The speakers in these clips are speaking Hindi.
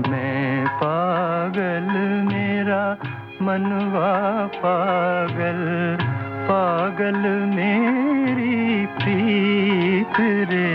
मैं पागल मेरा मनवा पागल, पागल मेरी प्रीत रे।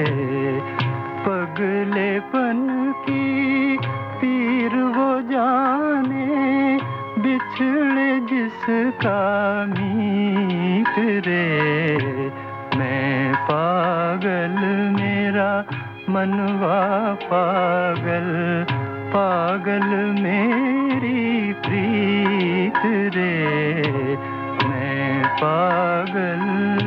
पगलेपन की पीर वो जाने, बिछड़े जिसका मीत रे। मैं पागल मेरा मनवा पागल, पागल मेरी प्रीत रे। मैं पागल।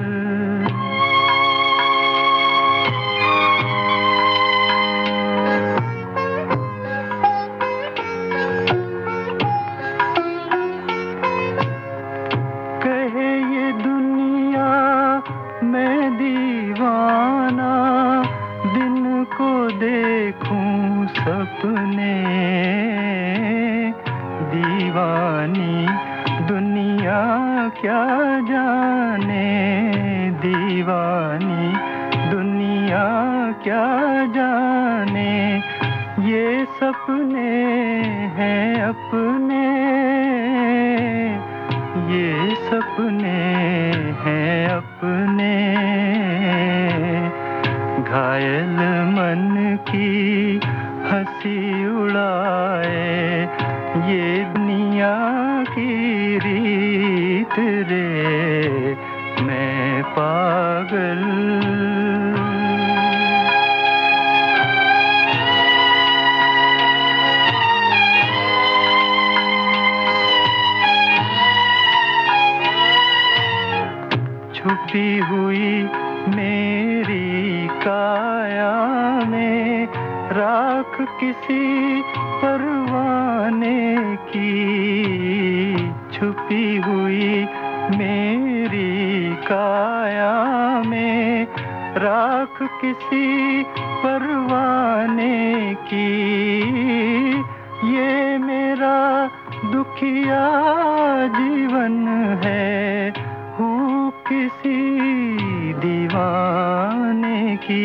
कहे ये दुनिया मैं दीवाना, दिन को देखूं सपने। दीवानी दुनिया क्या जाने, दीवानी दुनिया क्या जाने। ये सपने हैं अपने, ये सपने हैं अपने। घायल मन की हंसी उड़ाए ये दुनिया की रीत रे। मैं पागल। छुपी हुई मेरी काया में राख किसी परवाने की। छुपी हुई मेरी काया में राख किसी परवाने की। ये मेरा दुखिया जीवन है, हूँ किसी दीवाने की।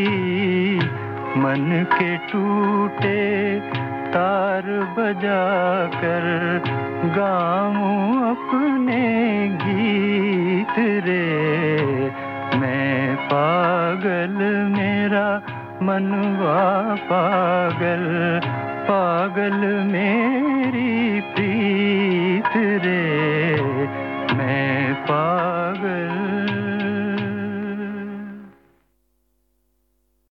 मन के टूटे तार बजा कर गाऊं अपने गीत रे। मैं पागल मेरा मनवा पागल, पागल मेरी प्रीत रे। मैं पागल।